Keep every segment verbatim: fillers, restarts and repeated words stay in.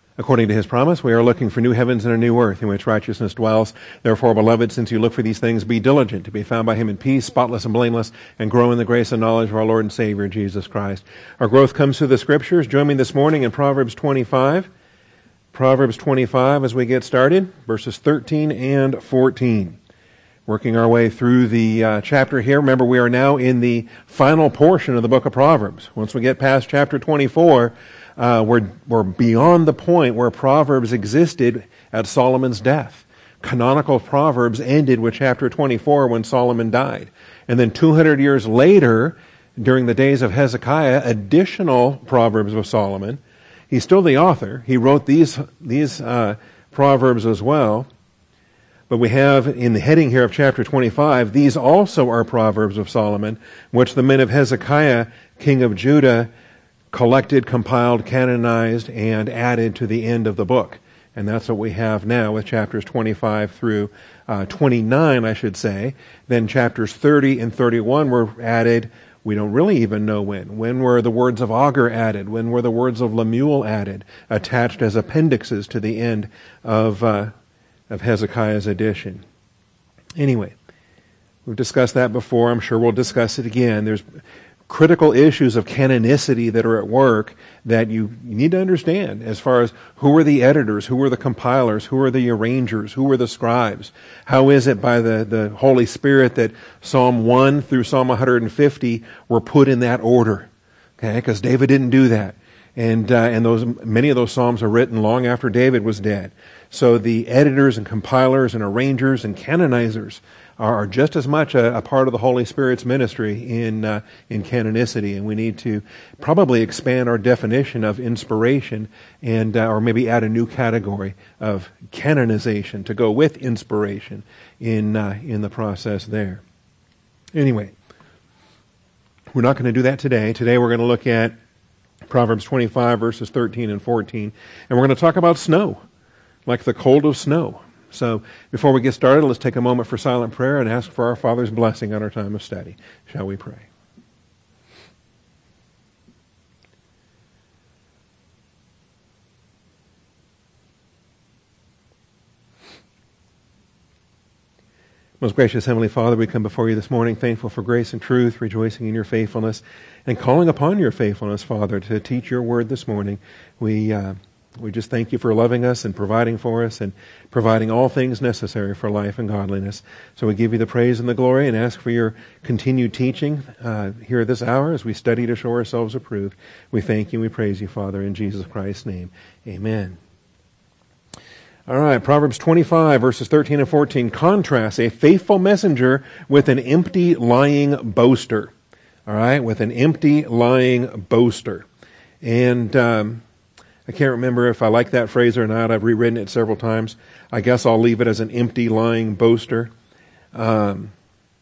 According to his promise, we are looking for new heavens and a new earth in which righteousness dwells. Therefore, beloved, since you look for these things, be diligent to be found by him in peace, spotless and blameless, and grow in the grace and knowledge of our Lord and Savior, Jesus Christ. Our growth comes through the Scriptures. Join me this morning in Proverbs twenty-five. Proverbs twenty-five as we get started, verses thirteen and fourteen. Working our way through the uh, chapter here. Remember, we are now in the final portion of the book of Proverbs. Once we get past chapter twenty-four, Uh, we're, we're beyond the point where Proverbs existed at Solomon's death. Canonical Proverbs ended with chapter twenty-four when Solomon died. And then two hundred years later, during the days of Hezekiah, additional Proverbs of Solomon. He's still the author. He wrote these, these uh, Proverbs as well. But we have in the heading here of chapter twenty-five, these also are Proverbs of Solomon, which the men of Hezekiah, king of Judah, collected, compiled, canonized, and added to the end of the book. And that's what we have now with chapters twenty-five through uh, twenty-nine, I should say. Then chapters thirty and thirty-one were added. We don't really even know when. When were the words of Agur added? When were the words of Lemuel added, attached as appendixes to the end of, uh, of Hezekiah's edition? Anyway, we've discussed that before. I'm sure we'll discuss it again. There's critical issues of canonicity that are at work that you, you need to understand as far as who are the editors, who are the compilers, who are the arrangers, who are the scribes. How is it by the, the Holy Spirit that Psalm one through Psalm one hundred fifty were put in that order? Okay, because David didn't do that. And, uh, and those, many of those Psalms are written long after David was dead. So the editors and compilers and arrangers and canonizers are just as much a, a part of the Holy Spirit's ministry in uh, in canonicity, and we need to probably expand our definition of inspiration, and uh, or maybe add a new category of canonization to go with inspiration in uh, in the process there. Anyway, we're not going to do that today. Today we're going to look at Proverbs twenty-five verses thirteen and fourteen, and we're going to talk about snow, like the cold of snow. So before we get started, let's take a moment for silent prayer and ask for our Father's blessing on our time of study. Shall we pray? Most gracious Heavenly Father, we come before you this morning thankful for grace and truth, rejoicing in your faithfulness, and calling upon your faithfulness, Father, to teach your word this morning. We uh, We just thank you for loving us and providing for us and providing all things necessary for life and godliness. So we give you the praise and the glory and ask for your continued teaching uh, here this hour as we study to show ourselves approved. We thank you and we praise you, Father, in Jesus Christ's name. Amen. All right, Proverbs twenty-five, verses thirteen and fourteen contrasts a faithful messenger with an empty, lying boaster. All right, with an empty, lying boaster. And Um, I can't remember if I like that phrase or not. I've rewritten it several times. I guess I'll leave it as an empty, lying boaster. Um,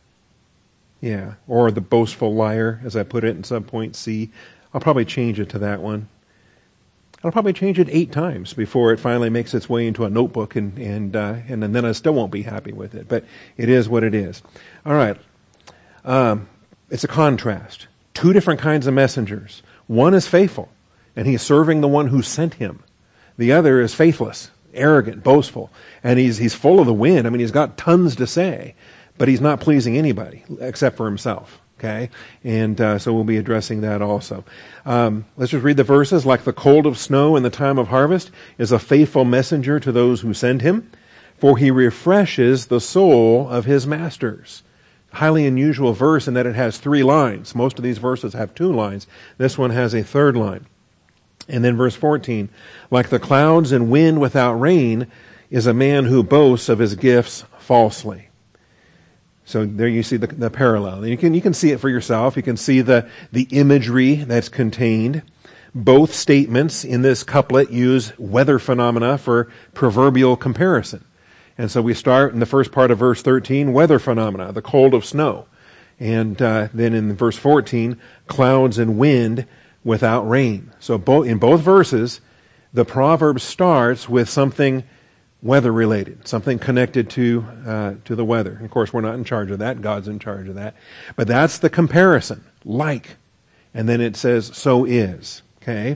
yeah, or the boastful liar, as I put it in subpoint C. I'll probably change it to that one. I'll probably change it eight times before it finally makes its way into a notebook, and and uh, and then I still won't be happy with it. But it is what it is. All right. Um, it's a contrast. Two different kinds of messengers. One is faithful, and he's serving the one who sent him. The other is faithless, arrogant, boastful, and he's he's full of the wind. I mean, he's got tons to say, but he's not pleasing anybody except for himself. Okay, and uh, so we'll be addressing that also. Um, let's just read the verses. Like the cold of snow in the time of harvest is a faithful messenger to those who send him, for he refreshes the soul of his masters. Highly unusual verse in that it has three lines. Most of these verses have two lines. This one has a third line. And then verse fourteen, like the clouds and wind without rain is a man who boasts of his gifts falsely. So there you see the, the parallel. You can you can see it for yourself. You can see the, the imagery that's contained. Both statements in this couplet use weather phenomena for proverbial comparison. And so we start in the first part of verse thirteen, weather phenomena, the cold of snow. And uh, then in verse fourteen, clouds and wind without rain. So both in both verses, the proverb starts with something weather-related, something connected to uh, to the weather. And of course, we're not in charge of that. God's in charge of that. But that's the comparison, like. And then it says, so is. Okay?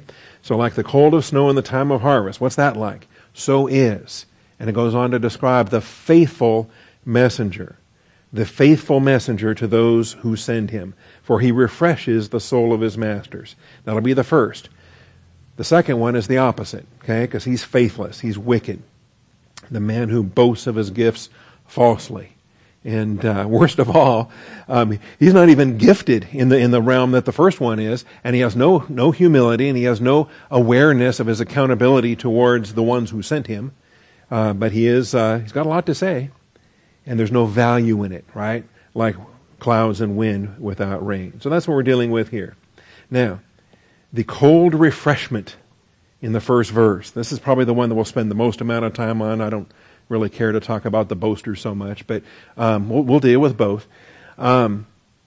So like the cold of snow in the time of harvest. What's that like? So is. And it goes on to describe the faithful messenger. The faithful messenger to those who send him. For he refreshes the soul of his masters. That'll be the first. The second one is the opposite, okay? Because he's faithless. He's wicked. The man who boasts of his gifts falsely. And uh, worst of all, um, he's not even gifted in the in the realm that the first one is, and he has no no humility, and he has no awareness of his accountability towards the ones who sent him. Uh, but he is uh, he's got a lot to say, and there's no value in it, right? Like clouds and wind without rain. So that's what we're dealing with here. Now, the cold refreshment in the first verse. This is probably the one that we'll spend the most amount of time on. I don't really care to talk about the boasters so much, but um, we'll, we'll deal with both. Um,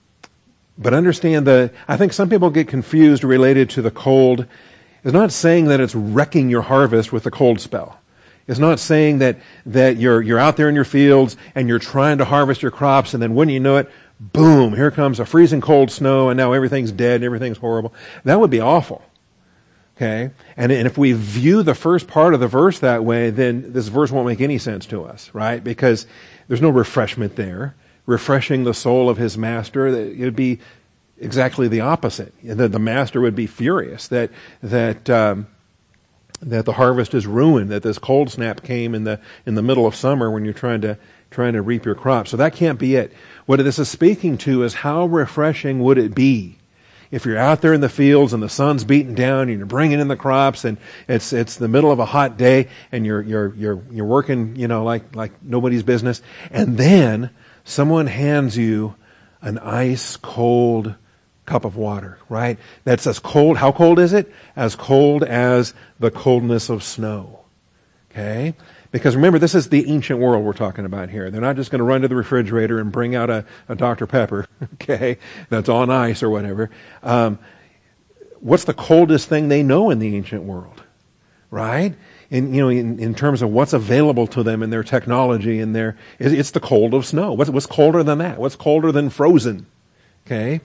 but understand the, I think some people get confused related to the cold. It's not saying that it's wrecking your harvest with the cold spell. It's not saying that, that you're, you're out there in your fields and you're trying to harvest your crops, and then wouldn't you know it, boom, here comes a freezing cold snow, and now everything's dead and everything's horrible. That would be awful. Okay? And, and if we view the first part of the verse that way, then this verse won't make any sense to us, right? Because there's no refreshment there. Refreshing the soul of his master, it would be exactly the opposite. The, the master would be furious that, that, um, that the harvest is ruined, that this cold snap came in the, in the middle of summer when you're trying to, trying to reap your crop. So that can't be it. What this is speaking to is how refreshing would it be if you're out there in the fields and the sun's beating down and you're bringing in the crops and it's it's the middle of a hot day and you're you're you're you're working, you know, like like nobody's business, and then someone hands you an ice cold cup of water, right? That's as cold. How cold is it? As cold as the coldness of snow. Okay? Because remember, this is the ancient world we're talking about here. They're not just going to run to the refrigerator and bring out a, a Doctor Pepper, okay, that's on ice or whatever. Um, what's the coldest thing they know in the ancient world, right? In, you know, in, in terms of what's available to them in their technology and their, it's the cold of snow. What's, what's colder than that? What's colder than frozen? Okay?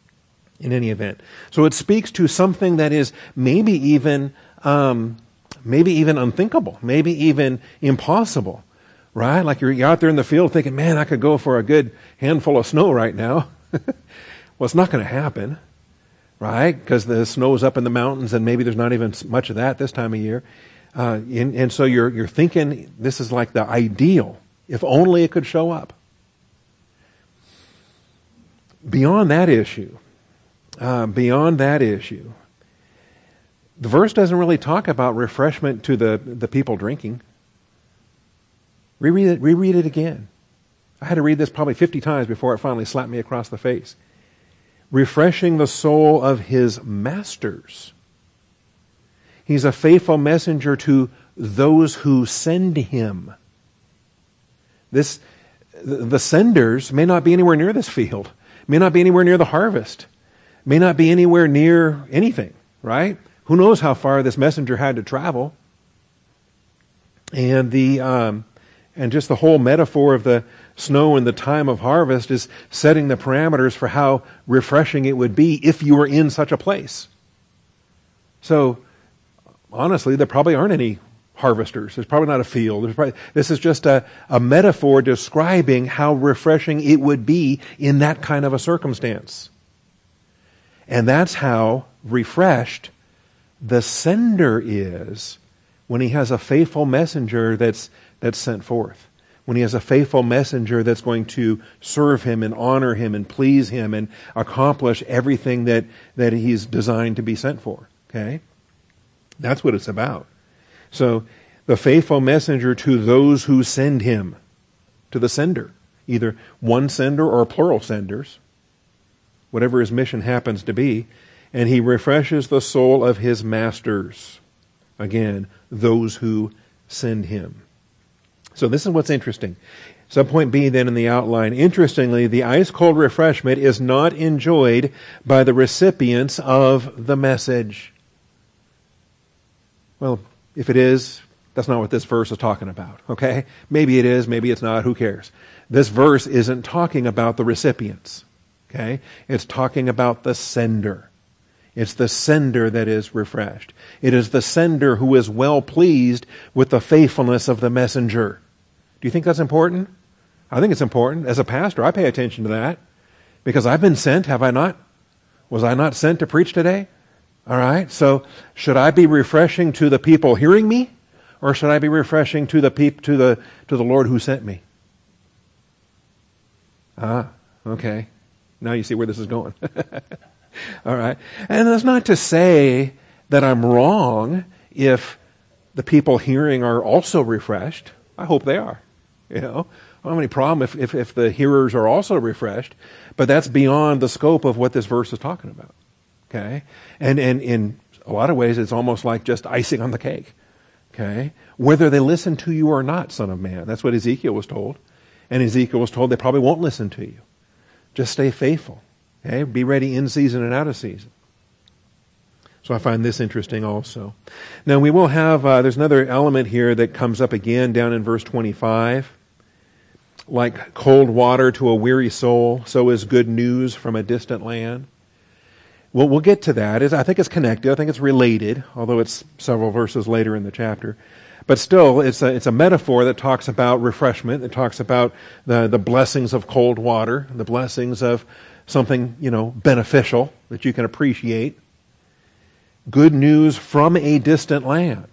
In any event. So it speaks to something that is maybe even, um, maybe even unthinkable, maybe even impossible, right? Like you're, you're out there in the field thinking, man, I could go for a good handful of snow right now. Well, it's not going to happen, right? Because the snow's up in the mountains and maybe there's not even much of that this time of year. Uh, and, and so you're, you're thinking this is like the ideal, if only it could show up. Beyond that issue, uh, beyond that issue, the verse doesn't really talk about refreshment to the, the people drinking. Reread it, reread it again. I had to read this probably fifty times before it finally slapped me across the face. Refreshing the soul of his masters. He's a faithful messenger to those who send him. This, the senders may not be anywhere near this field, may not be anywhere near the harvest, may not be anywhere near anything, right? Who knows how far this messenger had to travel? And the um, and just the whole metaphor of the snow in the time of harvest is setting the parameters for how refreshing it would be if you were in such a place. So, honestly, there probably aren't any harvesters. There's probably not a field. There's probably, this is just a, a metaphor describing how refreshing it would be in that kind of a circumstance. And that's how refreshed the sender is when he has a faithful messenger that's that's sent forth. When he has a faithful messenger that's going to serve him and honor him and please him and accomplish everything that, that he's designed to be sent for. Okay? That's what it's about. So, the faithful messenger to those who send him, to the sender, either one sender or plural senders, whatever his mission happens to be, and he refreshes the soul of his masters. Again, those who send him. So this is what's interesting. Subpoint B then in the outline. Interestingly, the ice-cold refreshment is not enjoyed by the recipients of the message. Well, if it is, that's not what this verse is talking about, okay? Maybe it is, maybe it's not, who cares? This verse isn't talking about the recipients, okay? It's talking about the sender. It's the sender that is refreshed. It is the sender who is well pleased with the faithfulness of the messenger. Do you think that's important? I think it's important. As a pastor, I pay attention to that because I've been sent, have I not? Was I not sent to preach today? All right. So should I be refreshing to the people hearing me, or should I be refreshing to the peop- to the to the Lord who sent me? Ah, okay. Now you see where this is going. All right. And that's not to say that I'm wrong if the people hearing are also refreshed. I hope they are. You know, I don't have any problem if, if, if the hearers are also refreshed, but that's beyond the scope of what this verse is talking about. Okay? And, and in a lot of ways, it's almost like just icing on the cake. Okay? Whether they listen to you or not, Son of Man. That's what Ezekiel was told. And Ezekiel was told they probably won't listen to you. Just stay faithful. Okay? Be ready in season and out of season. So I find this interesting also. Now we will have, uh, there's another element here that comes up again down in verse twenty-five. Like cold water to a weary soul, so is good news from a distant land. Well, we'll get to that. I think it's connected. I think it's related, although it's several verses later in the chapter. But still, it's a, it's a metaphor that talks about refreshment. It talks about the, the blessings of cold water, the blessings of something, you know, beneficial that you can appreciate. Good news from a distant land.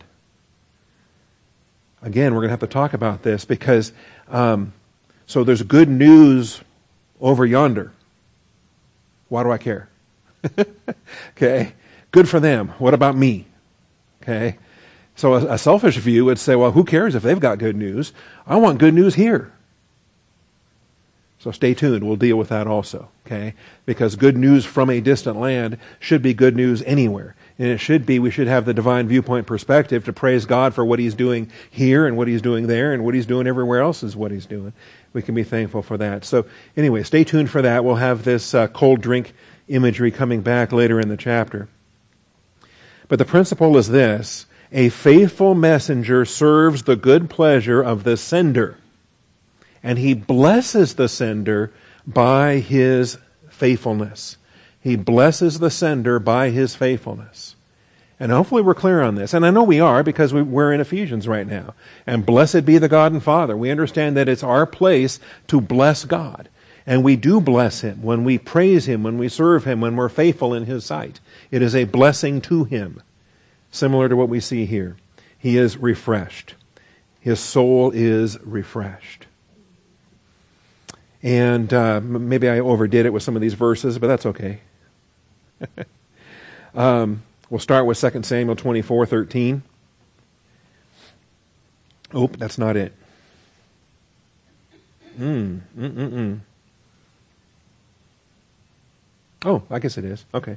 Again, we're going to have to talk about this because, um, so there's good news over yonder. Why do I care? Okay. Good for them. What about me? Okay. So a, a selfish view would say, well, who cares if they've got good news? I want good news here. So stay tuned. We'll deal with that also. Okay. Because good news from a distant land should be good news anywhere. And it should be, we should have the divine viewpoint perspective to praise God for what He's doing here and what He's doing there and what He's doing everywhere else is what He's doing. We can be thankful for that. So anyway, stay tuned for that. We'll have this uh, cold drink imagery coming back later in the chapter. But the principle is this: a faithful messenger serves the good pleasure of the sender, and he blesses the sender by his faithfulness. He blesses the sender by his faithfulness. And hopefully we're clear on this. And I know we are because we, we're in Ephesians right now. And blessed be the God and Father. We understand that it's our place to bless God. And we do bless Him when we praise Him, when we serve Him, when we're faithful in His sight. It is a blessing to Him. Similar to what we see here. He is refreshed. His soul is refreshed. And uh, maybe I overdid it with some of these verses, but that's okay. um, we'll start with Second Samuel twenty-four thirteen. Oh, that's not it. Mm, mm, mm, mm. Oh, I guess it is. Okay.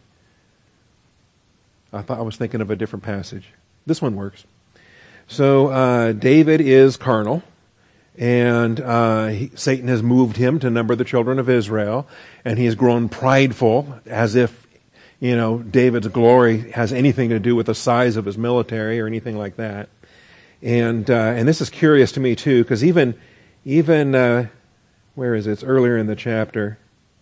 I thought I was thinking of a different passage. This one works. So uh, David is carnal. And uh, he, Satan has moved him to number the children of Israel, and he has grown prideful, as if, you know, David's glory has anything to do with the size of his military or anything like that. And uh, and this is curious to me too, because even even uh, where is it? It's earlier in the chapter.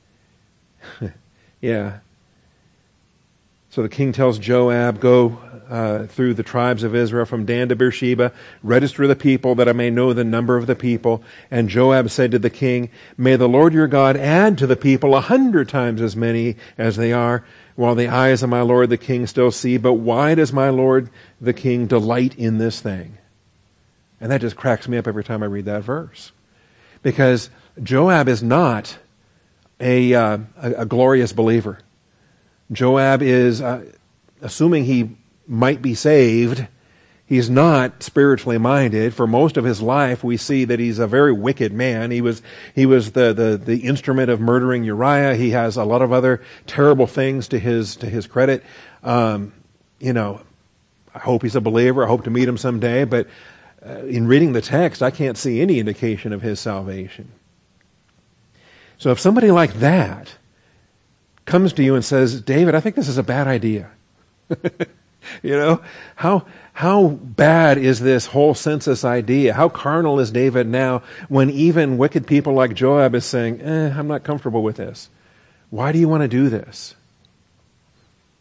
Yeah. So the king tells Joab, go uh, through the tribes of Israel from Dan to Beersheba, register the people that I may know the number of the people. And Joab said to the king, may the Lord your God add to the people a hundred times as many as they are, while the eyes of my Lord the king still see. But why does my Lord the king delight in this thing? And that just cracks me up every time I read that verse. Because Joab is not a, uh, a, a glorious believer. Joab is, uh, assuming he might be saved, he's not spiritually minded. For most of his life, we see that he's a very wicked man. He was he was the, the, the instrument of murdering Uriah. He has a lot of other terrible things to his to his credit. Um, you know, I hope he's a believer. I hope to meet him someday. But uh, in reading the text, I can't see any indication of his salvation. So if somebody like that comes to you and says, David, I think this is a bad idea. You know, how how bad is this whole census idea? How carnal is David now when even wicked people like Joab is saying, eh, I'm not comfortable with this. Why do you want to do this?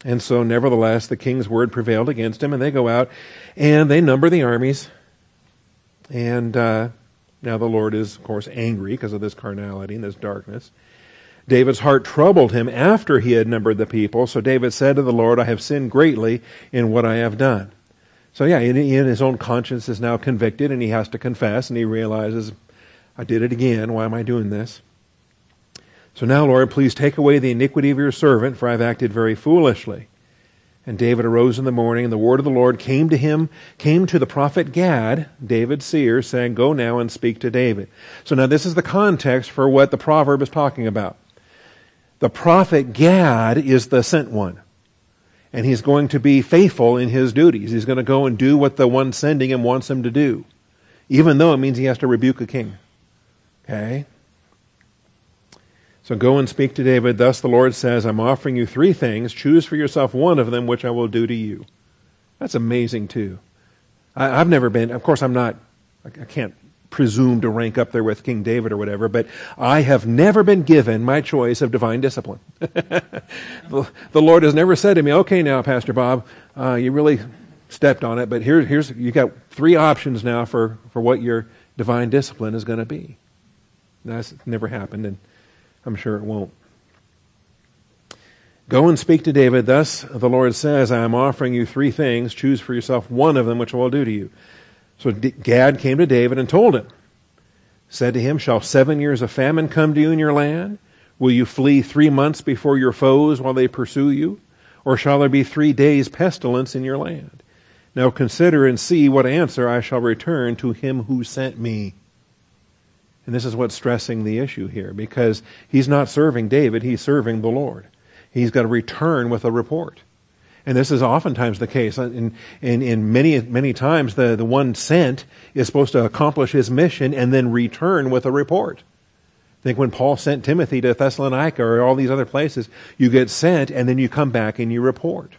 And so, nevertheless, the king's word prevailed against him, and they go out and they number the armies. And uh, now the Lord is, of course, angry because of this carnality and this darkness. David's heart troubled him after he had numbered the people. So David said to the Lord, I have sinned greatly in what I have done. So yeah, in, in his own conscience is now convicted, and he has to confess, and he realizes, I did it again. Why am I doing this? So now, Lord, please take away the iniquity of your servant, for I've acted very foolishly. And David arose in the morning, and the word of the Lord came to him, came to the prophet Gad, David's seer, saying, go now and speak to David. So now this is the context for what the proverb is talking about. The prophet Gad is the sent one. And he's going to be faithful in his duties. He's going to go and do what the one sending him wants him to do, even though it means he has to rebuke a king. Okay? So go and speak to David. Thus the Lord says, I'm offering you three things. Choose for yourself one of them, which I will do to you. That's amazing, too. I, I've never been, of course, I'm not, I can't presume to rank up there with King David or whatever, but I have never been given my choice of divine discipline. the, the Lord has never said to me, okay, now, Pastor Bob, uh, you really stepped on it, but here, here's, you got three options now for, for what your divine discipline is going to be. That's never happened, and I'm sure it won't. Go and speak to David. Thus the Lord says, I am offering you three things. Choose for yourself one of them, which I will do to you. So Gad came to David and told him, said to him, shall seven years of famine come to you in your land? Will you flee three months before your foes while they pursue you? Or shall there be three days pestilence in your land? Now consider and see what answer I shall return to him who sent me. And this is what's stressing the issue here, because he's not serving David, he's serving the Lord. He's got to return with a report. And this is oftentimes the case. In, in, in many, many times, the, the one sent is supposed to accomplish his mission and then return with a report. I think when Paul sent Timothy to Thessalonica or all these other places, you get sent and then you come back and you report.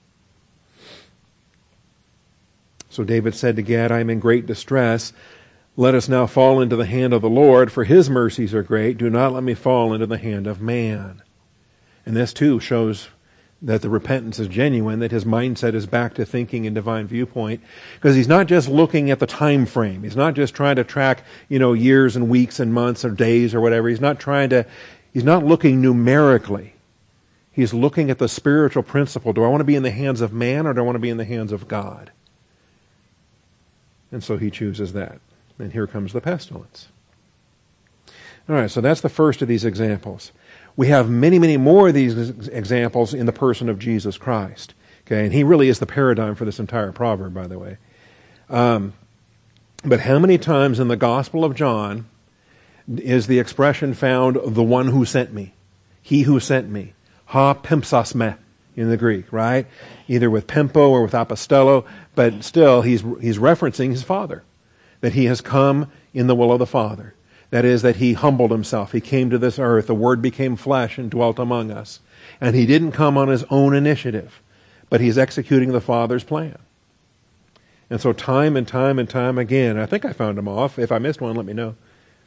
So David said to Gad, I am in great distress. Let us now fall into the hand of the Lord, for his mercies are great. Do not let me fall into the hand of man. And this too shows that the repentance is genuine, that his mindset is back to thinking in divine viewpoint, because he's not just looking at the time frame. He's not just trying to track, you know, years and weeks and months or days or whatever. He's not trying to, he's not looking numerically. He's looking at the spiritual principle. Do I want to be in the hands of man, or do I want to be in the hands of God? And so he chooses that. And here comes the pestilence. All right, so that's the first of these examples. We have many, many more of these examples in the person of Jesus Christ. Okay, and he really is the paradigm for this entire proverb, by the way. Um, but how many times in the Gospel of John is the expression found, the one who sent me? He who sent me. Ha pimpsos me in the Greek, right? Either with pimpo or with apostello, but still he's he's referencing his Father. That he has come in the will of the Father. That is, that he humbled himself. He came to this earth. The Word became flesh and dwelt among us. And he didn't come on his own initiative, but he's executing the Father's plan. And so time and time and time again, I think I found them off. If I missed one, let me know.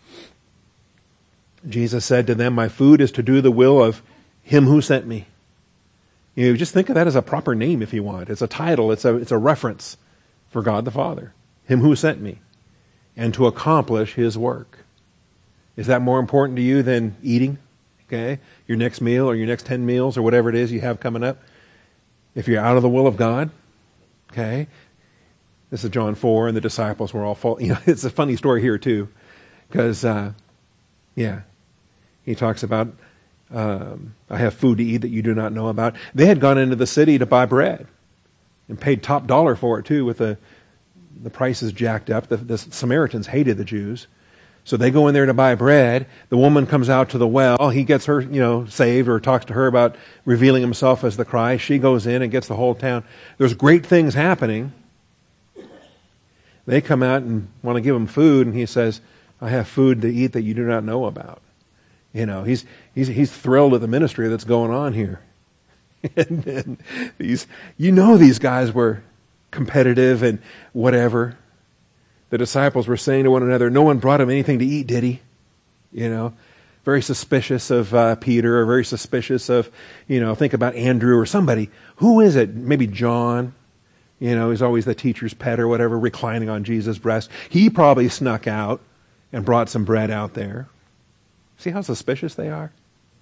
Jesus said to them, my food is to do the will of him who sent me. You know, just think of that as a proper name if you want. It's a title. It's a, it's a reference for God the Father. Him who sent me. And to accomplish his work. Is that more important to you than eating? Okay? Your next meal or your next ten meals or whatever it is you have coming up? If you're out of the will of God? Okay? This is John four, and the disciples were all full. You know, it's a funny story here too. Because, uh, yeah, he talks about, um, I have food to eat that you do not know about. They had gone into the city to buy bread. And paid top dollar for it too, with the the prices jacked up. The, the Samaritans hated the Jews. So they go in there to buy bread. The woman comes out to the well. He gets her, you know, saved, or talks to her about revealing himself as the Christ. She goes in and gets the whole town. There's great things happening. They come out and want to give him food, and he says, I have food to eat that you do not know about. You know, he's he's he's thrilled at the ministry that's going on here. and then these, you know, these guys were competitive and whatever. The disciples were saying to one another, no one brought him anything to eat, did he? You know, very suspicious of uh, Peter, or very suspicious of, you know, think about Andrew or somebody. Who is it? Maybe John. You know, he's always the teacher's pet or whatever, reclining on Jesus' breast. He probably snuck out and brought some bread out there. See how suspicious they are?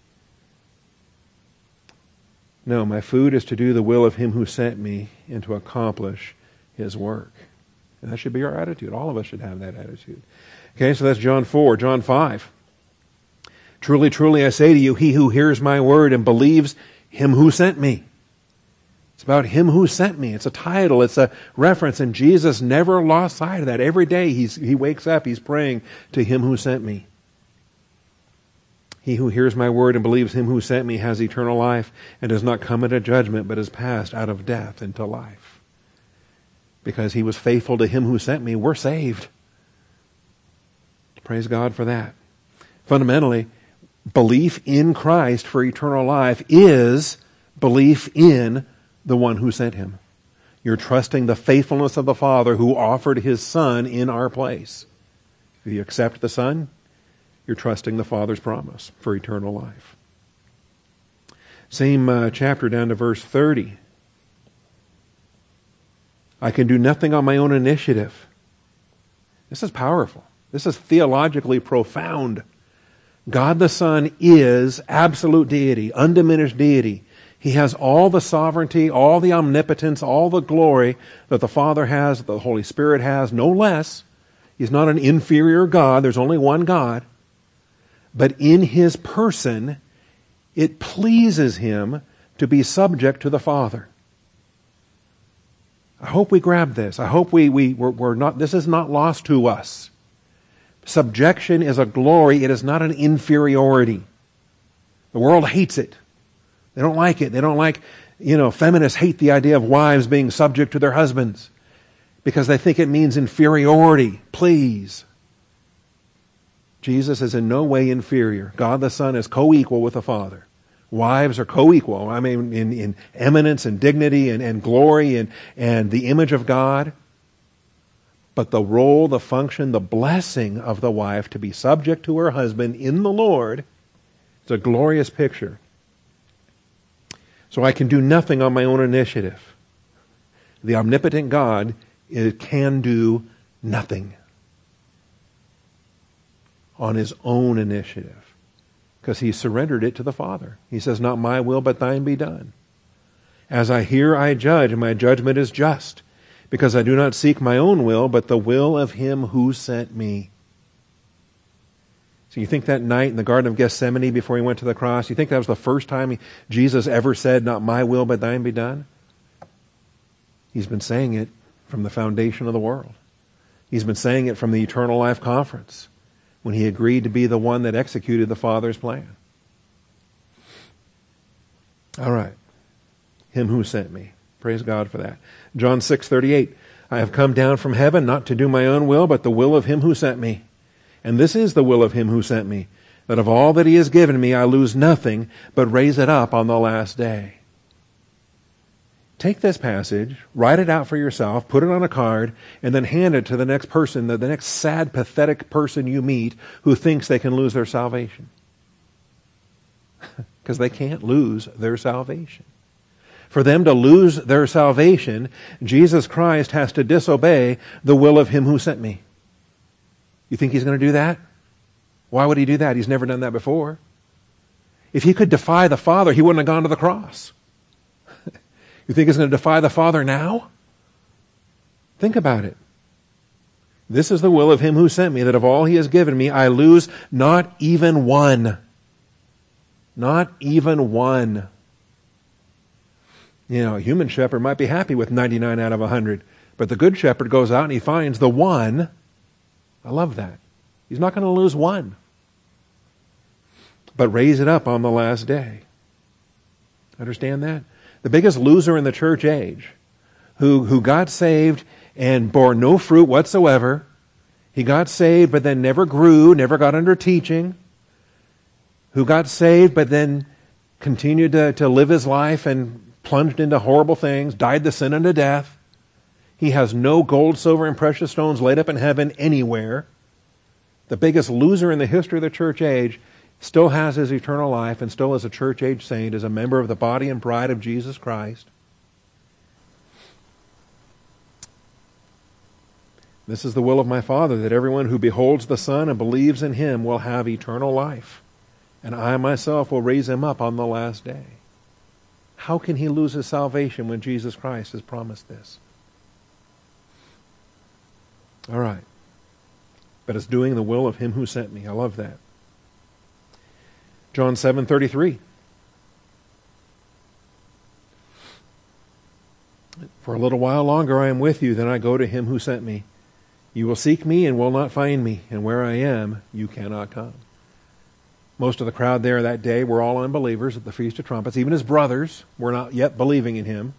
No, my food is to do the will of him who sent me and to accomplish his work. And that should be our attitude. All of us should have that attitude. Okay, so that's John four. John five. Truly, truly, I say to you, he who hears my word and believes him who sent me. It's about him who sent me. It's a title. It's a reference. And Jesus never lost sight of that. Every day he's, he wakes up, he's praying to him who sent me. He who hears my word and believes him who sent me has eternal life and does not come into judgment, but is passed out of death into life. Because he was faithful to him who sent me, we're saved. Praise God for that. Fundamentally, belief in Christ for eternal life is belief in the one who sent him. You're trusting the faithfulness of the Father who offered his Son in our place. If you accept the Son, you're trusting the Father's promise for eternal life. Same uh, chapter down to verse thirty. I can do nothing on my own initiative. This is powerful. This is theologically profound. God the Son is absolute deity, undiminished deity. He has all the sovereignty, all the omnipotence, all the glory that the Father has, that the Holy Spirit has, no less. He's not an inferior God. There's only one God. But in his person, it pleases him to be subject to the Father. I hope we grab this. I hope we, we, we're, we're not, this is not lost to us. Subjection is a glory. It is not an inferiority. The world hates it. They don't like it. They don't like, you know, feminists hate the idea of wives being subject to their husbands because they think it means inferiority. Please. Jesus is in no way inferior. God the Son is co-equal with the Father. Wives are co-equal. I mean, in, in eminence and dignity and, and glory and, and the image of God. But the role, the function, the blessing of the wife to be subject to her husband in the Lord, it's a glorious picture. So I can do nothing on my own initiative. The omnipotent God it can do nothing on his own initiative because he surrendered it to the Father. He says, not my will, but thine be done. As I hear, I judge, and my judgment is just, because I do not seek my own will, but the will of him who sent me. So you think that night in the Garden of Gethsemane before he went to the cross, you think that was the first time he, Jesus ever said, not my will, but thine be done? He's been saying it from the foundation of the world. He's been saying it from the Eternal Life Conference, when he agreed to be the one that executed the Father's plan. All right. Him who sent me. Praise God for that. John six thirty-eight. I have come down from heaven not to do my own will, but the will of him who sent me. And this is the will of him who sent me, that of all that he has given me I lose nothing, but raise it up on the last day. Take this passage, write it out for yourself, put it on a card, and then hand it to the next person, the, the next sad, pathetic person you meet who thinks they can lose their salvation. Because they can't lose their salvation. For them to lose their salvation, Jesus Christ has to disobey the will of him who sent me. You think he's going to do that? Why would he do that? He's never done that before. If he could defy the Father, he wouldn't have gone to the cross. You think he's going to defy the Father now? Think about it. This is the will of him who sent me, that of all he has given me, I lose not even one. Not even one. You know, a human shepherd might be happy with ninety-nine out of one hundred, but the good shepherd goes out and he finds the one. I love that. He's not going to lose one. But raise it up on the last day. Understand that? The biggest loser in the church age, who, who got saved and bore no fruit whatsoever. He got saved but then never grew, never got under teaching. Who got saved but then continued to, to live his life and plunged into horrible things, died the sin unto death. He has no gold, silver, and precious stones laid up in heaven anywhere. The biggest loser in the history of the church age still has his eternal life, and still is a church-age saint, is a member of the body and bride of Jesus Christ. This is the will of my Father, that everyone who beholds the Son and believes in him will have eternal life, and I myself will raise him up on the last day. How can he lose his salvation when Jesus Christ has promised this? All right. But it's doing the will of him who sent me. I love that. John seven thirty-three. For a little while longer I am with you, then I go to him who sent me. You will seek me and will not find me, and where I am, you cannot come. Most of the crowd there that day were all unbelievers at the Feast of Trumpets. Even his brothers were not yet believing in him.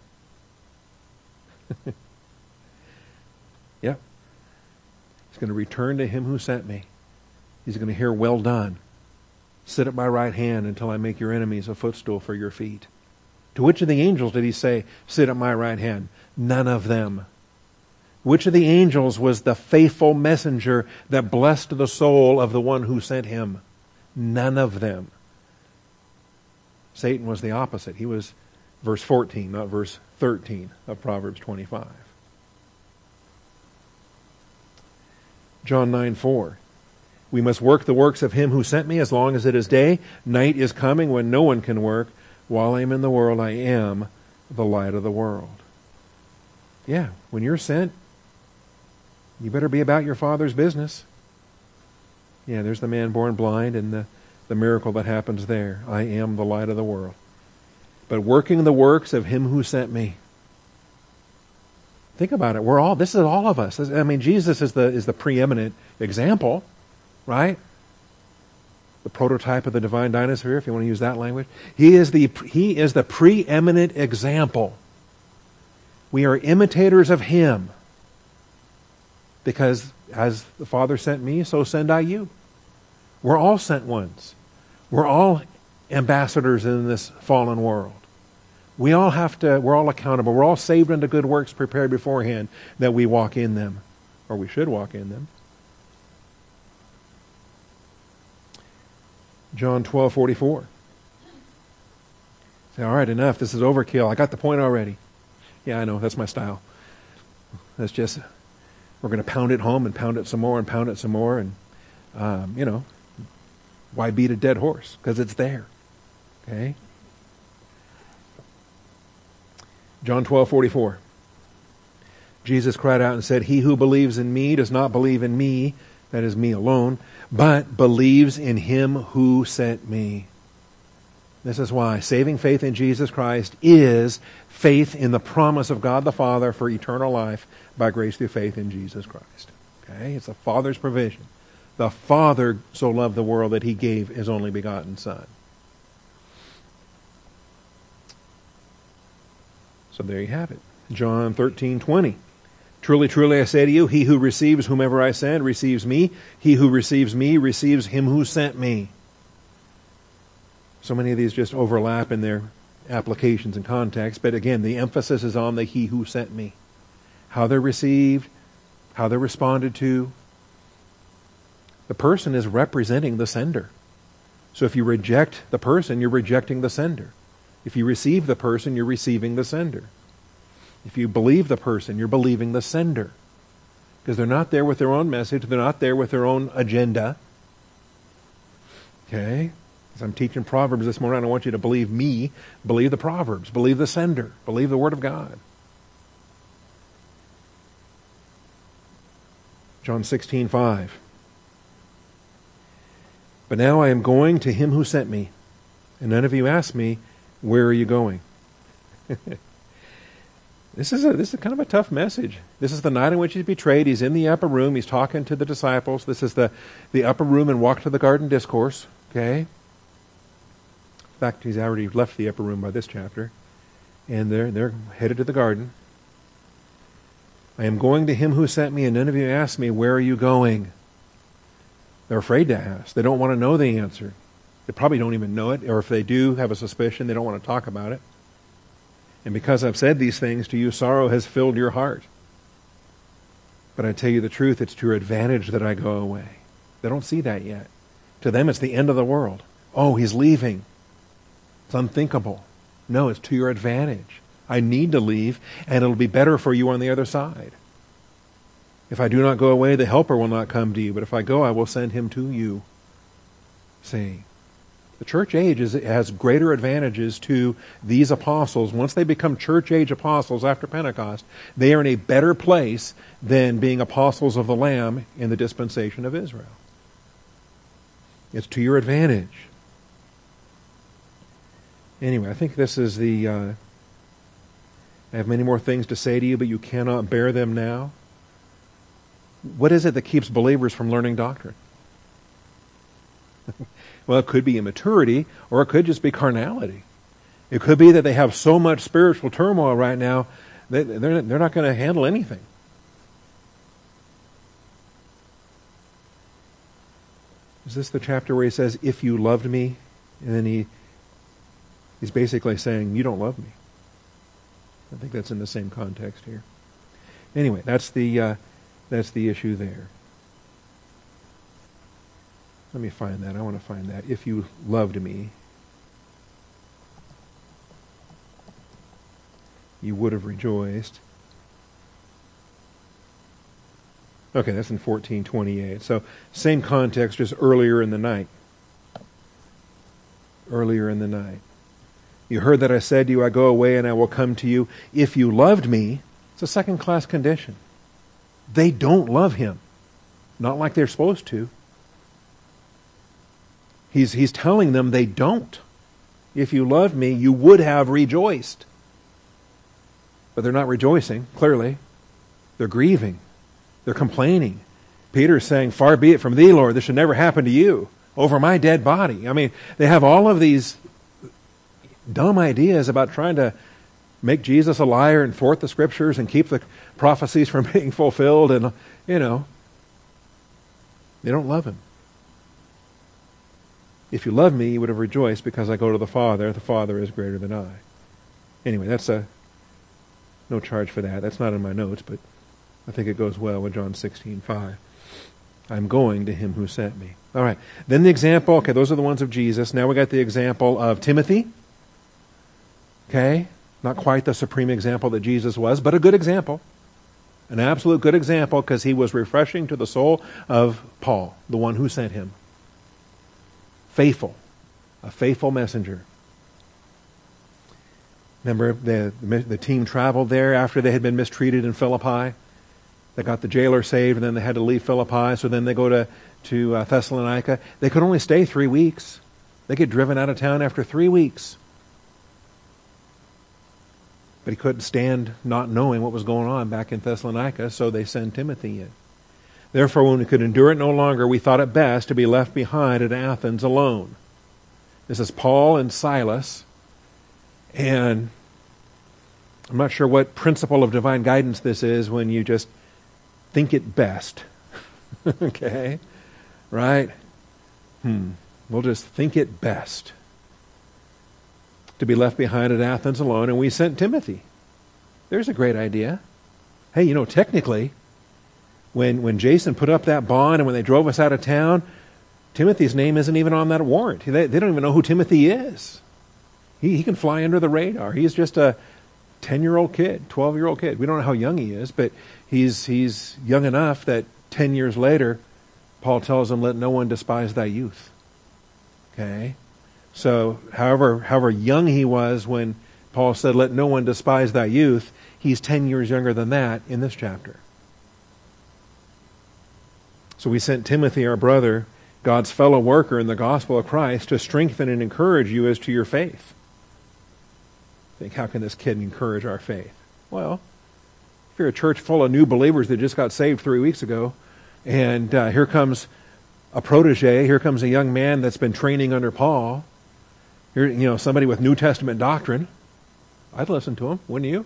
Yep. He's going to return to him who sent me. He's going to hear, well done. Sit at my right hand until I make your enemies a footstool for your feet. To which of the angels did he say, sit at my right hand? None of them. Which of the angels was the faithful messenger that blessed the soul of the one who sent him? None of them. Satan was the opposite. He was verse fourteen, not verse thirteen of Proverbs twenty-five. John nine four. We must work the works of him who sent me as long as it is day. Night is coming when no one can work. While I am in the world, I am the light of the world. Yeah, when you're sent, you better be about your Father's business. Yeah, there's the man born blind and the, the miracle that happens there. I am the light of the world. But working the works of him who sent me. Think about it. We're all, this is all of us. I mean, Jesus is the, is the preeminent example, right? The prototype of the divine dinosaur, if you want to use that language. He is the, he is the preeminent example. We are imitators of him. Because as the Father sent me, so send I you. We're all sent ones. We're all ambassadors in this fallen world. We all have to, we're all accountable. We're all saved unto good works prepared beforehand that we walk in them. Or we should walk in them. John twelve forty-four. Say, all right, enough. This is overkill. I got the point already. Yeah, I know. That's my style. That's just, we're going to pound it home and pound it some more and pound it some more. And, um, you know, why beat a dead horse? Because it's there. Okay? John twelve forty-four. Jesus cried out and said, he who believes in me does not believe in me, that is me alone, but believes in him who sent me. This is why saving faith in Jesus Christ is faith in the promise of God the Father for eternal life by grace through faith in Jesus Christ. Okay? It's the Father's provision. The Father so loved the world that he gave his only begotten Son. So there you have it. John thirteen twenty. Truly, truly, I say to you, he who receives whomever I send receives me. He who receives me receives him who sent me. So many of these just overlap in their applications and context. But again, the emphasis is on the he who sent me. How they're received, how they're responded to. The person is representing the sender. So if you reject the person, you're rejecting the sender. If you receive the person, you're receiving the sender. If you believe the person, you're believing the sender. Because they're not there with their own message. They're not there with their own agenda. Okay? As I'm teaching Proverbs this morning, I don't want you to believe me. Believe the Proverbs. Believe the sender. Believe the Word of God. John sixteen five. But now I am going to him who sent me. And none of you ask me, where are you going? This is a this is kind of a tough message. This is the night in which he's betrayed. He's in the upper room. He's talking to the disciples. This is the, the upper room and Walk to the Garden discourse. Okay? In fact, he's already left the upper room by this chapter. And they're, they're headed to the garden. I am going to him who sent me, and none of you ask me, where are you going? They're afraid to ask. They don't want to know the answer. They probably don't even know it. Or if they do have a suspicion, they don't want to talk about it. And because I've said these things to you, sorrow has filled your heart. But I tell you the truth, it's to your advantage that I go away. They don't see that yet. To them, it's the end of the world. Oh, he's leaving. It's unthinkable. No, it's to your advantage. I need to leave, and it'll be better for you on the other side. If I do not go away, the Helper will not come to you, but if I go, I will send him to you. See, the church age is, has greater advantages to these apostles. Once they become church age apostles after Pentecost, they are in a better place than being apostles of the Lamb in the dispensation of Israel. It's to your advantage. Anyway, I think this is the... Uh, I have many more things to say to you, but you cannot bear them now. What is it that keeps believers from learning doctrine? Well, it could be immaturity, or it could just be carnality. It could be that they have so much spiritual turmoil right now that they're, they're not going to handle anything. Is this the chapter where he says, if you loved me? And then he he's basically saying, you don't love me. I think that's in the same context here. Anyway, that's the uh, that's the issue there. Let me find that. I want to find that. If you loved me, you would have rejoiced. Okay, that's in fourteen twenty-eight. So, same context, just earlier in the night. Earlier in the night. You heard that I said to you, I go away and I will come to you. If you loved me, it's a second-class condition. They don't love him. Not like they're supposed to. He's, he's telling them they don't. If you loved me, you would have rejoiced. But they're not rejoicing, clearly. They're grieving. They're complaining. Peter's saying, far be it from thee, Lord, this should never happen to you, over my dead body. I mean, they have all of these dumb ideas about trying to make Jesus a liar and thwart the Scriptures and keep the prophecies from being fulfilled. And, you know, they don't love him. If you love me, you would have rejoiced because I go to the Father. The Father is greater than I. Anyway, that's a no charge for that. That's not in my notes, but I think it goes well with John sixteen five. I'm going to him who sent me. All right. Then the example, okay, those are the ones of Jesus. Now we got the example of Timothy. Okay? Not quite the supreme example that Jesus was, but a good example. An absolute good example because he was refreshing to the soul of Paul, the one who sent him. Faithful. A faithful messenger. Remember, the, the team traveled there after they had been mistreated in Philippi. They got the jailer saved, and then they had to leave Philippi, so then they go to, to uh, Thessalonica. They could only stay three weeks. They get driven out of town after three weeks. But he couldn't stand not knowing what was going on back in Thessalonica, so they send Timothy in. Therefore, when we could endure it no longer, we thought it best to be left behind at Athens alone. This is Paul and Silas, and I'm not sure what principle of divine guidance this is when you just think it best. Okay? Right? Hmm. We'll just think it best to be left behind at Athens alone, and we sent Timothy. There's a great idea. Hey, you know, technically, when when Jason put up that bond and when they drove us out of town, Timothy's name isn't even on that warrant. They, they don't even know who Timothy is. He, he can fly under the radar. He's just a ten-year-old kid, twelve-year-old kid. We don't know how young he is, but he's he's young enough that ten years later, Paul tells him, let no one despise thy youth. Okay? So, however, however young he was when Paul said, let no one despise thy youth, he's ten years younger than that in this chapter. So we sent Timothy, our brother, God's fellow worker in the gospel of Christ, to strengthen and encourage you as to your faith. Think, how can this kid encourage our faith? Well, if you're a church full of new believers that just got saved three weeks ago, and uh, here comes a protege, here comes a young man that's been training under Paul, here, you know, somebody with New Testament doctrine, I'd listen to him, wouldn't you?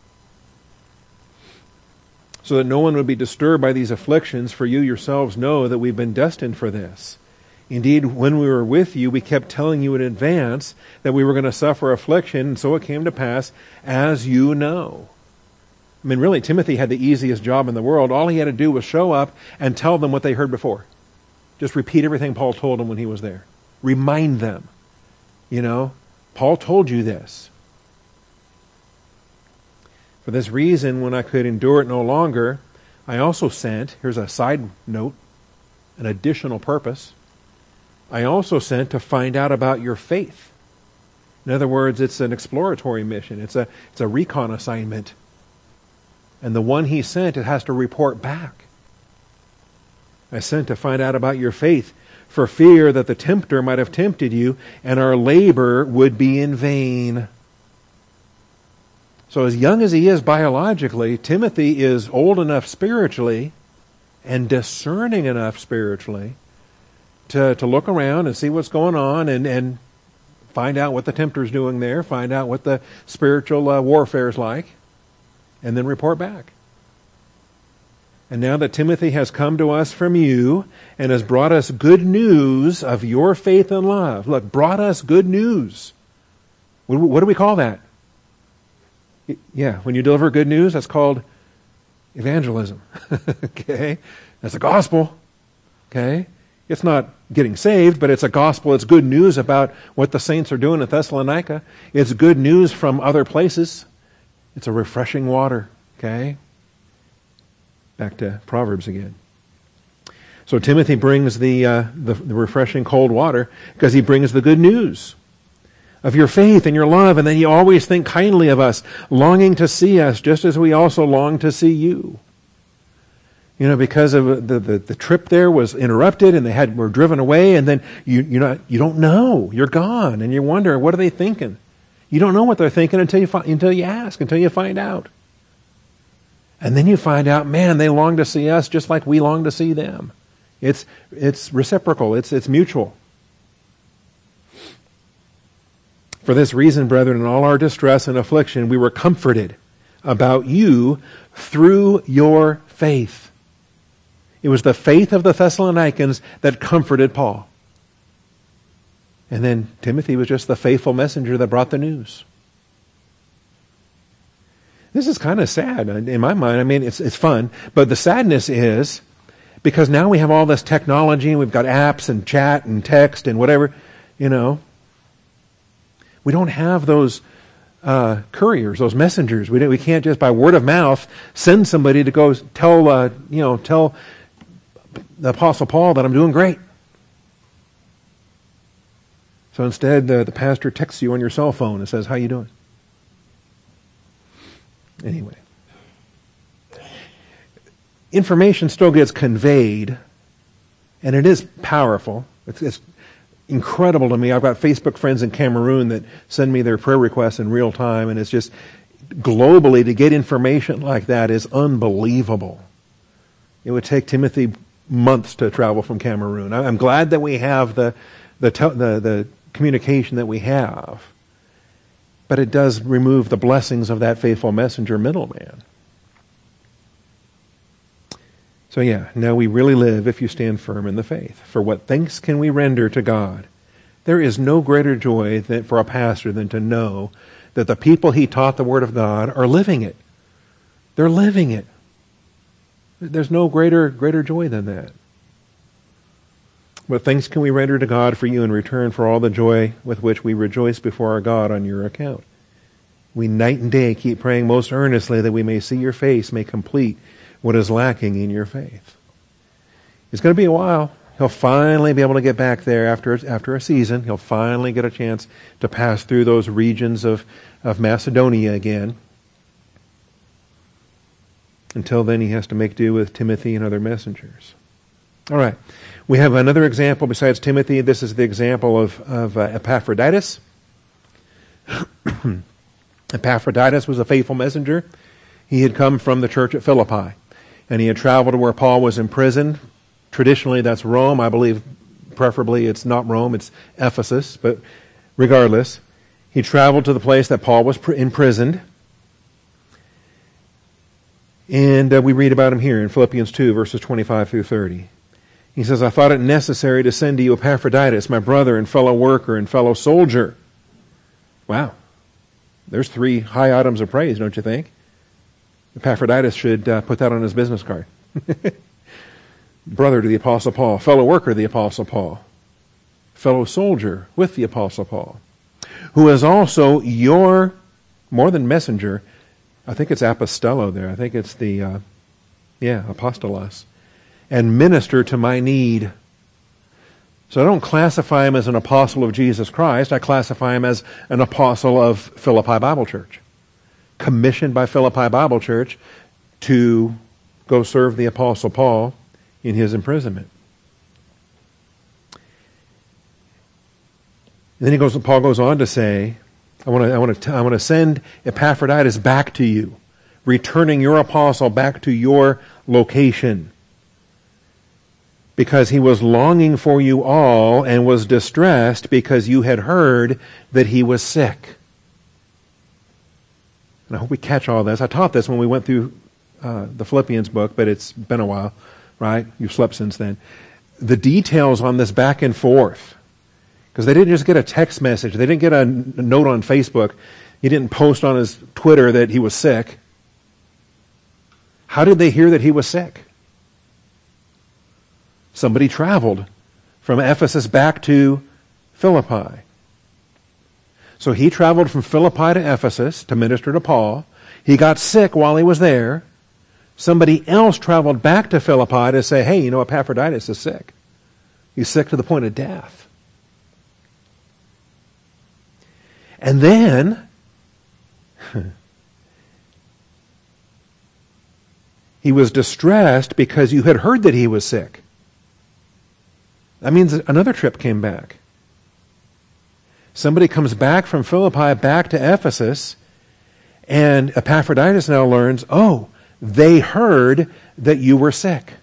So that no one would be disturbed by these afflictions, for you yourselves know that we've been destined for this. Indeed, when we were with you, we kept telling you in advance that we were going to suffer affliction, and so it came to pass, as you know. I mean, really, Timothy had the easiest job in the world. All he had to do was show up and tell them what they heard before. Just repeat everything Paul told them when he was there. Remind them. You know, Paul told you this. For this reason, when I could endure it no longer, I also sent, here's a side note, an additional purpose. I also sent to find out about your faith. In other words, it's an exploratory mission. It's a, it's a recon assignment. And the one he sent, it has to report back. I sent to find out about your faith, for fear that the tempter might have tempted you, and our labor would be in vain. So as young as he is biologically, Timothy is old enough spiritually and discerning enough spiritually to, to look around and see what's going on and, and find out what the tempter's doing there, find out what the spiritual uh, warfare is like, and then report back. And now that Timothy has come to us from you and has brought us good news of your faith and love. Look, brought us good news. What, what do we call that? Yeah, when you deliver good news, that's called evangelism. Okay? That's the gospel. Okay? It's not getting saved, but it's a gospel. It's good news about what the saints are doing at Thessalonica. It's good news from other places. It's a refreshing water. Okay? Back to Proverbs again. So Timothy brings the, uh, the, the refreshing cold water because he brings the good news of your faith and your love, and then you always think kindly of us, longing to see us just as we also long to see you. You know, because of the, the, the trip there was interrupted and they had were driven away, and then you you know you don't know. You're gone, and you wonder, what are they thinking? You don't know what they're thinking until you fi- until you ask, until you find out. And then you find out, man, they long to see us just like we long to see them. It's it's reciprocal, it's it's mutual. For this reason, brethren, in all our distress and affliction, we were comforted about you through your faith. It was the faith of the Thessalonians that comforted Paul. And then Timothy was just the faithful messenger that brought the news. This is kind of sad in my mind. I mean, it's it's fun, but the sadness is because now we have all this technology and we've got apps and chat and text and whatever, you know. We don't have those uh, couriers, those messengers. We don't, we can't just by word of mouth send somebody to go tell uh, you know tell the Apostle Paul that I'm doing great. So instead, the, the pastor texts you on your cell phone and says, "How you doing?" Anyway, information still gets conveyed, and it is powerful. It's, it's incredible to me. I've got Facebook friends in Cameroon that send me their prayer requests in real time, and it's just globally to get information like that is unbelievable. It would take Timothy months to travel from Cameroon. I'm glad that we have the the te- the, the communication that we have, but it does remove the blessings of that faithful messenger middleman. So yeah, now we really live if you stand firm in the faith. For what thanks can we render to God? There is no greater joy than, for a pastor than to know that the people he taught the Word of God are living it. They're living it. There's no greater greater joy than that. What thanks can we render to God for you in return for all the joy with which we rejoice before our God on your account? We night and day keep praying most earnestly that we may see your face, may complete what is lacking in your faith. It's going to be a while. He'll finally be able to get back there after after a season. He'll finally get a chance to pass through those regions of, of Macedonia again. Until then, he has to make do with Timothy and other messengers. All right. We have another example besides Timothy. This is the example of, of uh, Epaphroditus. Epaphroditus was a faithful messenger. He had come from the church at Philippi, and he had traveled to where Paul was imprisoned. Traditionally, that's Rome. I believe preferably it's not Rome, it's Ephesus, but regardless, he traveled to the place that Paul was imprisoned. And uh, we read about him here in Philippians two, verses twenty-five through thirty. He says, I thought it necessary to send to you Epaphroditus, my brother and fellow worker and fellow soldier. Wow. There's three high items of praise, don't you think? Epaphroditus should uh, put that on his business card. Brother to the Apostle Paul, fellow worker to the Apostle Paul, fellow soldier with the Apostle Paul, who is also your, more than messenger, I think it's apostello there, I think it's the, uh, yeah, apostolos, and minister to my need. So I don't classify him as an apostle of Jesus Christ, I classify him as an apostle of Philippi Bible Church, commissioned by Philippi Bible Church to go serve the Apostle Paul in his imprisonment. And then he goes. Paul goes on to say, "I want to, I want to, I want to send Epaphroditus back to you, returning your apostle back to your location, because he was longing for you all and was distressed because you had heard that he was sick." And I hope we catch all this. I taught this when we went through uh, the Philippians book, but it's been a while, right? You've slept since then. The details on this back and forth. Because they didn't just get a text message. They didn't get a note on Facebook. He didn't post on his Twitter that he was sick. How did they hear that he was sick? Somebody traveled from Ephesus back to Philippi. So he traveled from Philippi to Ephesus to minister to Paul. He got sick while he was there. Somebody else traveled back to Philippi to say, hey, you know, Epaphroditus is sick. He's sick to the point of death. And then, he was distressed because you had heard that he was sick. That means another trip came back. Somebody comes back from Philippi back to Ephesus, and Epaphroditus now learns, oh, they heard that you were sick.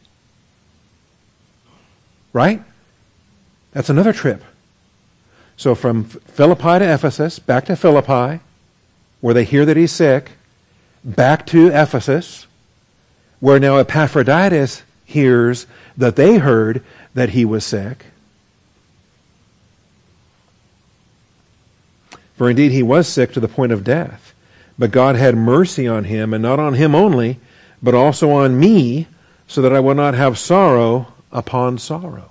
Right? That's another trip. So from Philippi to Ephesus, back to Philippi, where they hear that he's sick, back to Ephesus, where now Epaphroditus hears that they heard that he was sick. For indeed he was sick to the point of death. But God had mercy on him, and not on him only, but also on me, so that I will not have sorrow upon sorrow.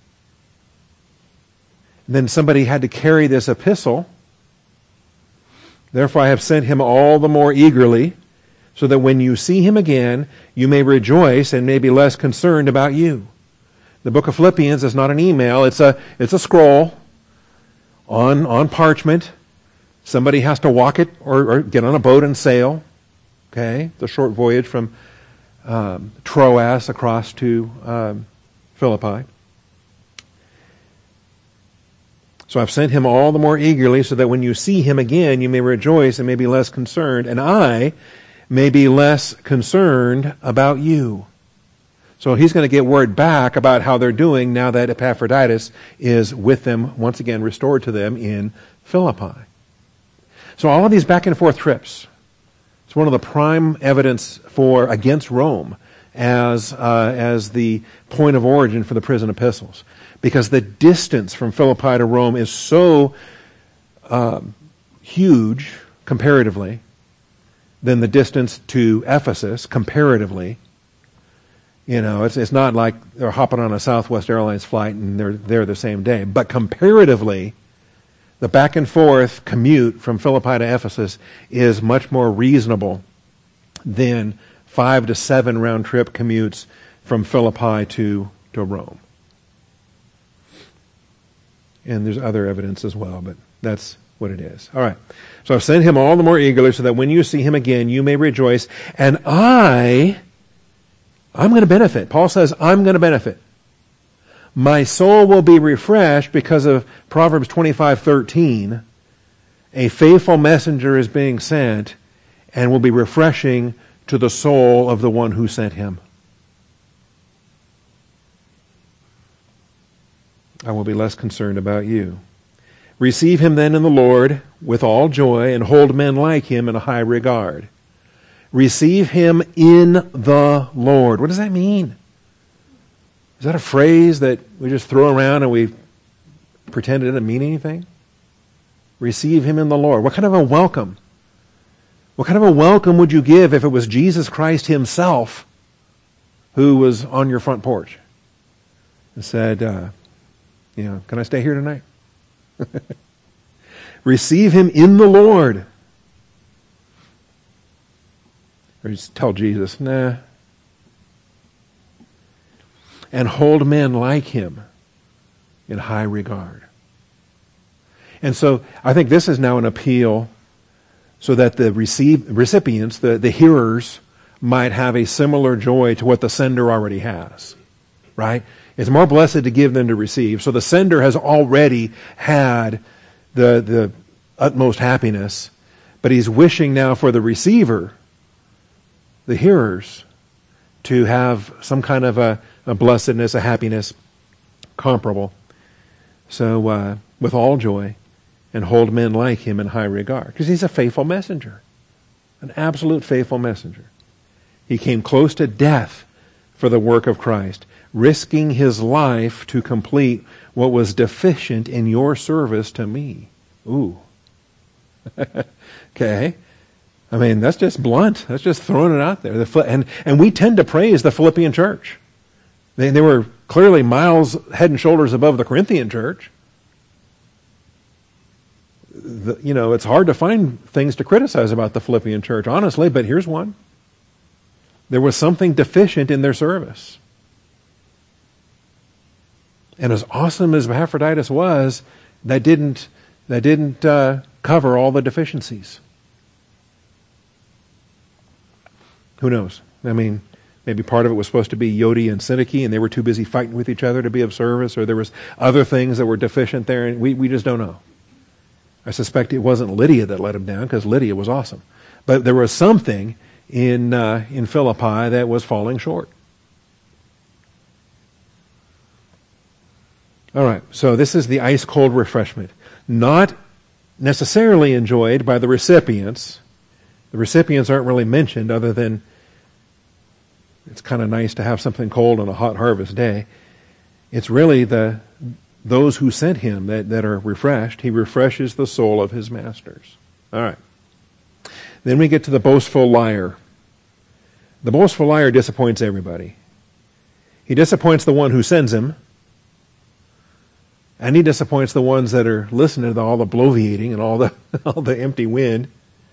Then somebody had to carry this epistle. Therefore I have sent him all the more eagerly, so that when you see him again, you may rejoice and may be less concerned about you. The book of Philippians is not an email. It's a, it's a scroll on, on parchment. Somebody has to walk it or, or get on a boat and sail. Okay? It's a short voyage from um, Troas across to um, Philippi. So I've sent him all the more eagerly, so that when you see him again, you may rejoice and may be less concerned, and I may be less concerned about you. So he's going to get word back about how they're doing now that Epaphroditus is with them, once again restored to them in Philippi. So all of these back and forth trips, it's one of the prime evidence for against Rome as uh, as the point of origin for the prison epistles. Because the distance from Philippi to Rome is so um, huge, comparatively, than the distance to Ephesus, comparatively. You know, it's it's not like they're hopping on a Southwest Airlines flight and they're there the same day. But comparatively, the back and forth commute from Philippi to Ephesus is much more reasonable than five to seven round trip commutes from Philippi to, to Rome. And there's other evidence as well, but that's what it is. All right. So I've sent him all the more eagerly, so that when you see him again, you may rejoice. And I, I'm going to benefit. Paul says, I'm going to benefit. My soul will be refreshed because of Proverbs twenty-five thirteen. A faithful messenger is being sent and will be refreshing to the soul of the one who sent him. I will be less concerned about you. Receive him then in the Lord with all joy, and hold men like him in a high regard. Receive him in the Lord. What does that mean? Is that a phrase that we just throw around and we pretend it doesn't mean anything? Receive him in the Lord. What kind of a welcome? What kind of a welcome would you give if it was Jesus Christ himself who was on your front porch and said, uh, You know, can I stay here tonight? Receive him in the Lord. Or just tell Jesus, nah. And hold men like him in high regard. And so I think this is now an appeal so that the receive, recipients, the, the hearers, might have a similar joy to what the sender already has. Right? It's more blessed to give than to receive. So the sender has already had the, the utmost happiness, but he's wishing now for the receiver, the hearers, to have some kind of a, a blessedness, a happiness comparable. So uh, with all joy, and hold men like him in high regard. Because he's a faithful messenger. An absolute faithful messenger. He came close to death for the work of Christ, risking his life to complete what was deficient in your service to me. Ooh. Okay. I mean, that's just blunt. That's just throwing it out there. The, and, and we tend to praise the Philippian church. They, they were clearly miles head and shoulders above the Corinthian church. The, you know, it's hard to find things to criticize about the Philippian church, honestly, but here's one. There was something deficient in their service. And as awesome as Epaphroditus was, that didn't, that didn't uh, cover all the deficiencies. Who knows? I mean, maybe part of it was supposed to be Yodi and Syntyche, and they were too busy fighting with each other to be of service, or there was other things that were deficient there, and we, we just don't know. I suspect it wasn't Lydia that let him down, because Lydia was awesome. But there was something in uh, in Philippi that was falling short. All right, so this is the ice-cold refreshment. Not necessarily enjoyed by the recipients. The recipients aren't really mentioned other than it's kind of nice to have something cold on a hot harvest day. It's really the those who sent him that, that are refreshed. He refreshes the soul of his masters. All right. Then we get to the boastful liar. The boastful liar disappoints everybody. He disappoints the one who sends him, and he disappoints the ones that are listening to all the bloviating and all the all the empty wind,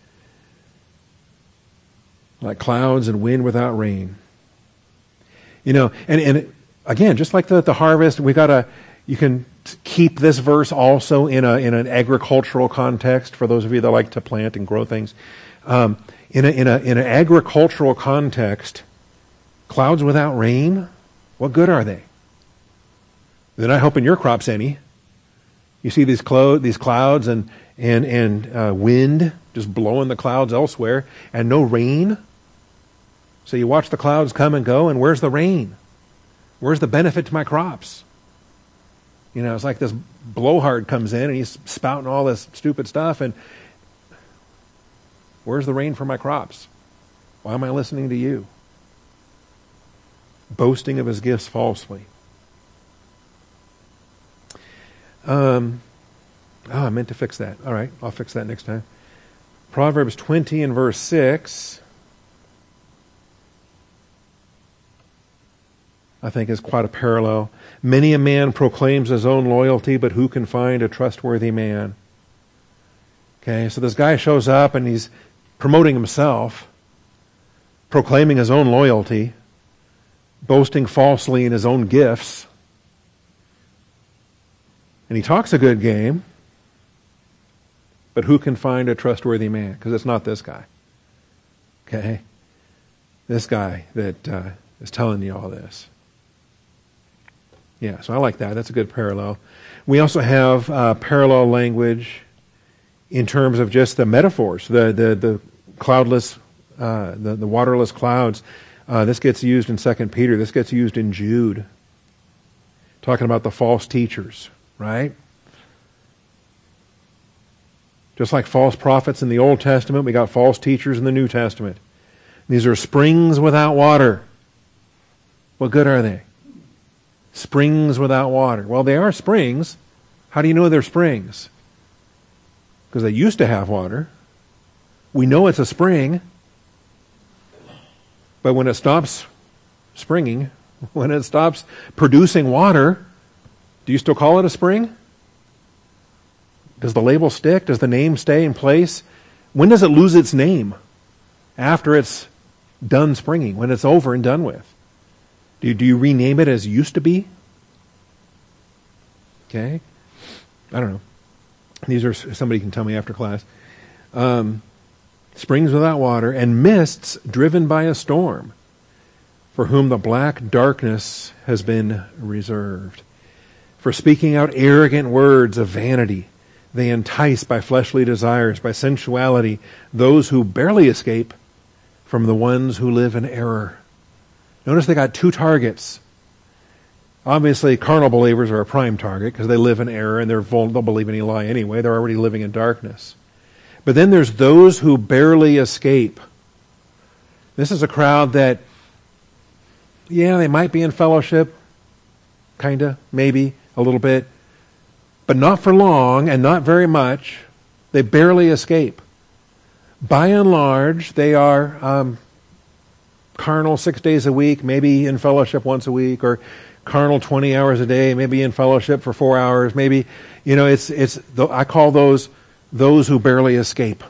like clouds and wind without rain. You know, and and again, just like the the harvest, we gotta. You can keep this verse also in a in an agricultural context for those of you that like to plant and grow things. Um, in a in a in an agricultural context, clouds without rain, what good are they? They're not helping your crops any. You see these clo- these clouds and and and uh, wind just blowing the clouds elsewhere, and no rain. So you watch the clouds come and go, and where's the rain? Where's the benefit to my crops? You know, it's like this blowhard comes in and he's spouting all this stupid stuff, and where's the rain for my crops? Why am I listening to you? Boasting of his gifts falsely. Um, oh, I meant to fix that. All right, I'll fix that next time. Proverbs twenty and verse six, I think is quite a parallel. Many a man proclaims his own loyalty, but who can find a trustworthy man? Okay, so this guy shows up and he's promoting himself, proclaiming his own loyalty, boasting falsely in his own gifts. And he talks a good game, but who can find a trustworthy man? Because it's not this guy. Okay? This guy that uh, is telling you all this. Yeah, so I like that. That's a good parallel. We also have uh, parallel language in terms of just the metaphors, the the, the cloudless, uh, the, the waterless clouds. Uh, this gets used in Second Peter. This gets used in Jude. Talking about the false teachers, right? Just like false prophets in the Old Testament, we got false teachers in the New Testament. These are springs without water. What good are they? Springs without water. Well, they are springs. How do you know they're springs? Because they used to have water. We know it's a spring. But when it stops springing, when it stops producing water, Do you still call it a spring? Does the label stick? Does the name stay in place? When does it lose its name? After it's done springing, when it's over and done with. Do you, do you rename it as used to be? Okay. I don't know. These are, somebody can tell me after class. Um, springs without water and mists driven by a storm, for whom the black darkness has been reserved. For speaking out arrogant words of vanity, they entice by fleshly desires, by sensuality, those who barely escape from the ones who live in error. Notice they got two targets. Obviously, carnal believers are a prime target because they live in error and they're vul- they'll believe any lie anyway. They're already living in darkness. But then there's those who barely escape. This is a crowd that, yeah, they might be in fellowship, kind of, maybe, a little bit, but not for long and not very much. They barely escape. By and large, they are um, carnal six days a week, maybe in fellowship once a week, or carnal twenty hours a day, maybe in fellowship for four hours, maybe, you know, it's, it's, I call those, those who barely escape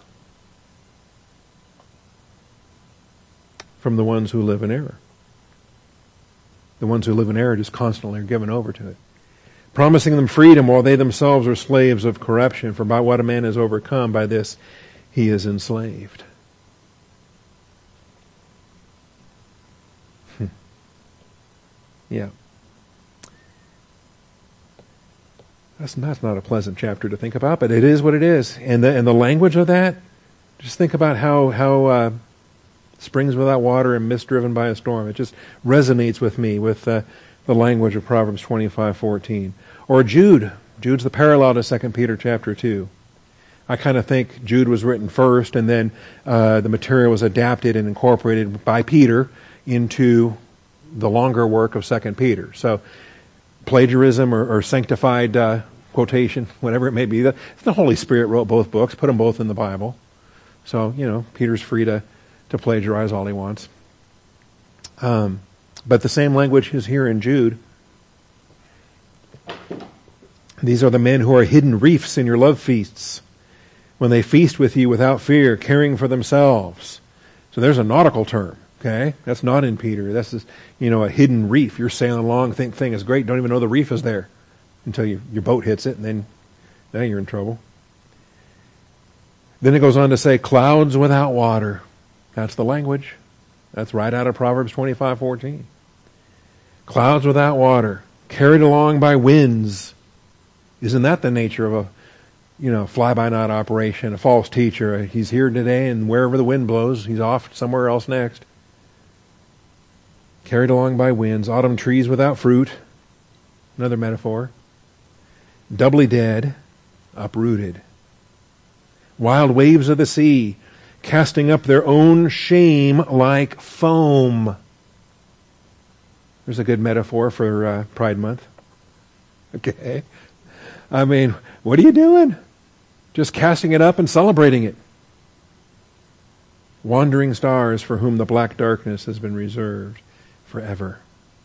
from the ones who live in error. The ones who live in error just constantly are given over to it. Promising them freedom while they themselves are slaves of corruption, for by what a man is overcome, by this he is enslaved. Hmm. Yeah. That's not, that's not a pleasant chapter to think about, but it is what it is. And the, and the language of that, just think about how, how uh, springs without water and mist driven by a storm. It just resonates with me, with uh, the language of Proverbs twenty-five fourteen. Or Jude. Jude's the parallel to Second Peter chapter two. I kind of think Jude was written first, and then uh, the material was adapted and incorporated by Peter into the longer work of Second Peter. So plagiarism or, or sanctified uh, quotation, whatever it may be. The, the Holy Spirit wrote both books, put them both in the Bible. So, you know, Peter's free to, to plagiarize all he wants. Um, but the same language is here in Jude. These are the men who are hidden reefs in your love feasts, when they feast with you without fear, caring for themselves. So there's a nautical term, okay? That's not in Peter. That's just, you know, a hidden reef. You're sailing along, think thing is great, don't even know the reef is there until you, your boat hits it, and then now you're in trouble. Then it goes on to say, clouds without water. That's the language. That's right out of Proverbs twenty-five fourteen. Clouds without water, carried along by winds. Isn't that the nature of a, you know, fly-by-night operation, a false teacher? He's here today, and wherever the wind blows, he's off somewhere else next. Carried along by winds, autumn trees without fruit, another metaphor. Doubly dead, uprooted. Wild waves of the sea, casting up their own shame like foam. There's a good metaphor for uh, Pride Month. Okay. I mean, what are you doing? Just casting it up and celebrating it. Wandering stars for whom the black darkness has been reserved forever.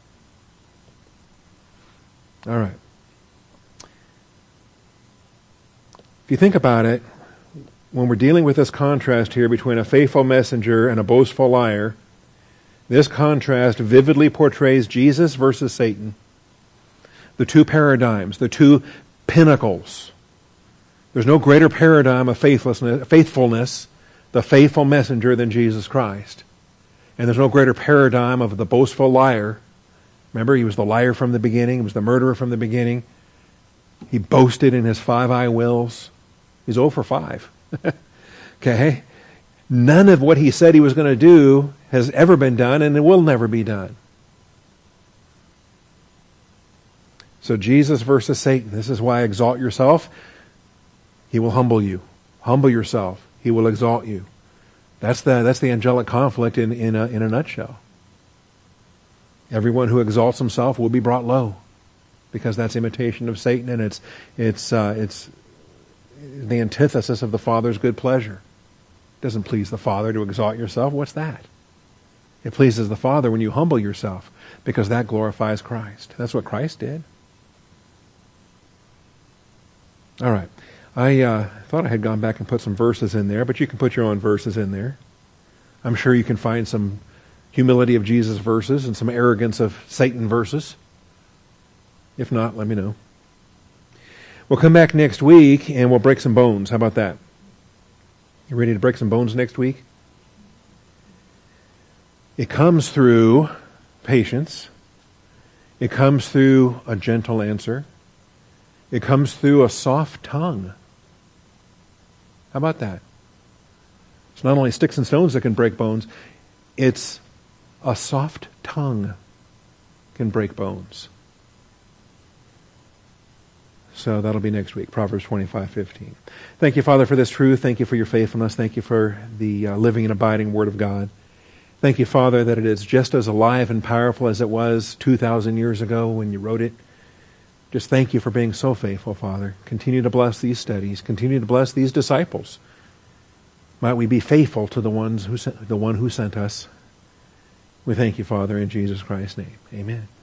All right. If you think about it, when we're dealing with this contrast here between a faithful messenger and a boastful liar, this contrast vividly portrays Jesus versus Satan. The two paradigms, the two pinnacles. There's no greater paradigm of faithlessness, faithfulness, the faithful messenger, than Jesus Christ. And there's no greater paradigm of the boastful liar. Remember, he was the liar from the beginning. He was the murderer from the beginning. He boasted in his five-eye wills. He's zero for five. Okay? None of what he said he was going to do has ever been done, and it will never be done. So Jesus versus Satan. This is why exalt yourself. He will humble you. Humble yourself. He will exalt you. That's the that's the angelic conflict in in a, in a nutshell. Everyone who exalts himself will be brought low, because that's imitation of Satan, and it's it's uh, it's the antithesis of the Father's good pleasure. It doesn't please the Father to exalt yourself. What's that? It pleases the Father when you humble yourself, because that glorifies Christ. That's what Christ did. All right. I uh, thought I had gone back and put some verses in there, but you can put your own verses in there. I'm sure you can find some humility of Jesus verses and some arrogance of Satan verses. If not, let me know. We'll come back next week and we'll break some bones. How about that? You ready to break some bones next week? It comes through patience. It comes through a gentle answer. It comes through a soft tongue. How about that? It's not only sticks and stones that can break bones, it's a soft tongue can break bones. So that'll be next week, Proverbs twenty-five fifteen. Thank you, Father, for this truth. Thank you for your faithfulness. Thank you for the uh, living and abiding Word of God. Thank you, Father, that it is just as alive and powerful as it was two thousand years ago when you wrote it. Just thank you for being so faithful, Father. Continue to bless these studies. Continue to bless these disciples. Might we be faithful to the ones who sent, the one who sent us. We thank you, Father, in Jesus Christ's name. Amen.